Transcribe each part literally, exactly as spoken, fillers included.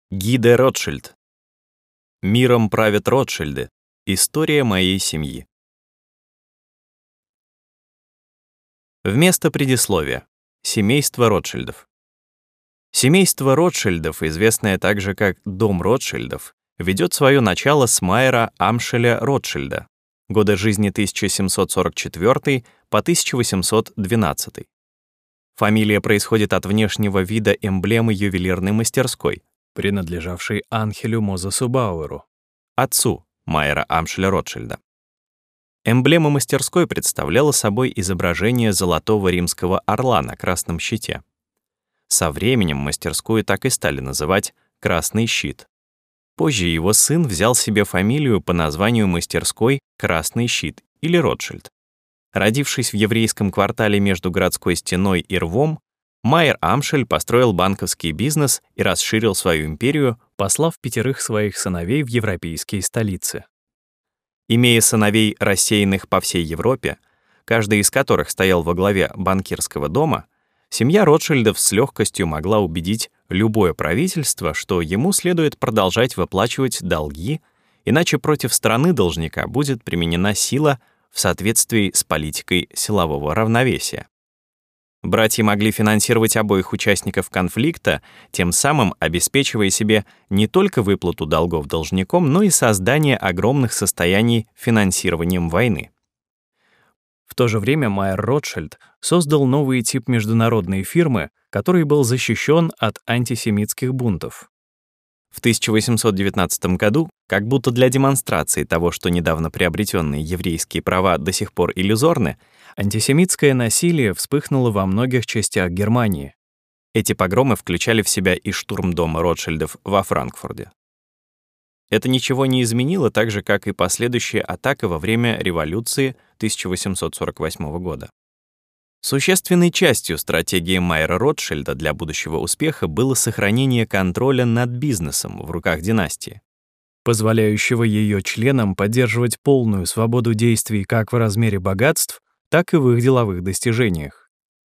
Ги де Ротшильд. Миром правят Ротшильды. История моей семьи. Вместо предисловия. Семейство Ротшильдов. Семейство Ротшильдов, известное также как Дом Ротшильдов, ведет свое начало с Майера Амшеля Ротшильда, годы жизни тысяча семьсот сорок четвёртый по тысяча восемьсот двенадцатый. Фамилия происходит от внешнего вида эмблемы ювелирной мастерской, принадлежавшей Анхелю Мозесу Бауэру, отцу Майера Амшеля Ротшильда. Эмблема мастерской представляла собой изображение золотого римского орла на красном щите. Со временем мастерскую так и стали называть «Красный щит». Позже его сын взял себе фамилию по названию мастерской «Красный щит» или Ротшильд. Родившись в еврейском квартале между городской стеной и рвом, Майер Амшель построил банковский бизнес и расширил свою империю, послав пятерых своих сыновей в европейские столицы. Имея сыновей, рассеянных по всей Европе, каждый из которых стоял во главе банкирского дома, семья Ротшильдов с легкостью могла убедить любое правительство, что ему следует продолжать выплачивать долги, иначе против страны должника будет применена сила в соответствии с политикой силового равновесия. Братья могли финансировать обоих участников конфликта, тем самым обеспечивая себе не только выплату долгов должником, но и создание огромных состояний финансированием войны. В то же время Майер Ротшильд создал новый тип международной фирмы, который был защищен от антисемитских бунтов. В тысяча восемьсот девятнадцатом году, как будто для демонстрации того, что недавно приобретенные еврейские права до сих пор иллюзорны, антисемитское насилие вспыхнуло во многих частях Германии. Эти погромы включали в себя и штурм дома Ротшильдов во Франкфурте. Это ничего не изменило, так же, как и последующая атака во время революции тысяча восемьсот сорок восьмого года. Существенной частью стратегии Майера Ротшильда для будущего успеха было сохранение контроля над бизнесом в руках династии, позволяющего ее членам поддерживать полную свободу действий как в размере богатств, так и в их деловых достижениях.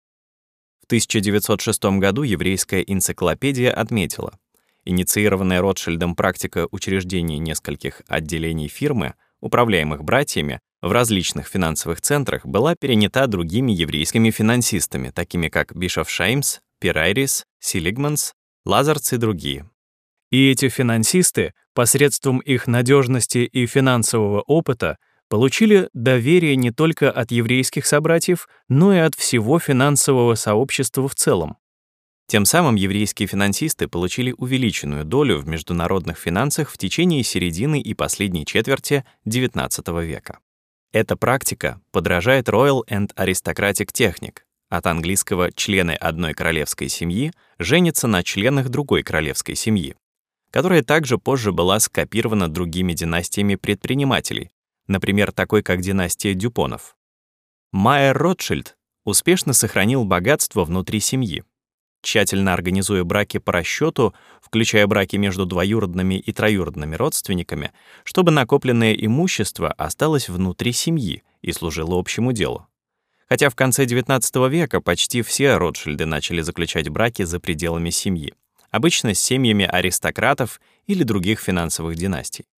В тысяча девятьсот шестом году еврейская энциклопедия отметила, инициированная Ротшильдом практика учреждения нескольких отделений фирмы, управляемых братьями, в различных финансовых центрах была перенята другими еврейскими финансистами, такими как Бишофшаймс, Пирайрис, Силигманс, Лазарц и другие. И эти финансисты, посредством их надежности и финансового опыта, получили доверие не только от еврейских собратьев, но и от всего финансового сообщества в целом. Тем самым еврейские финансисты получили увеличенную долю в международных финансах в течение середины и последней четверти девятнадцатого века. Эта практика подражает Royal and Aristocratic Technique, от английского «члены одной королевской семьи женятся на членах другой королевской семьи», которая также позже была скопирована другими династиями предпринимателей, например, такой как династия Дюпонов. Майер Ротшильд успешно сохранил богатство внутри семьи, тщательно организуя браки по расчету, включая браки между двоюродными и троюродными родственниками, чтобы накопленное имущество осталось внутри семьи и служило общему делу. Хотя в конце девятнадцатого века почти все Ротшильды начали заключать браки за пределами семьи, обычно с семьями аристократов или других финансовых династий.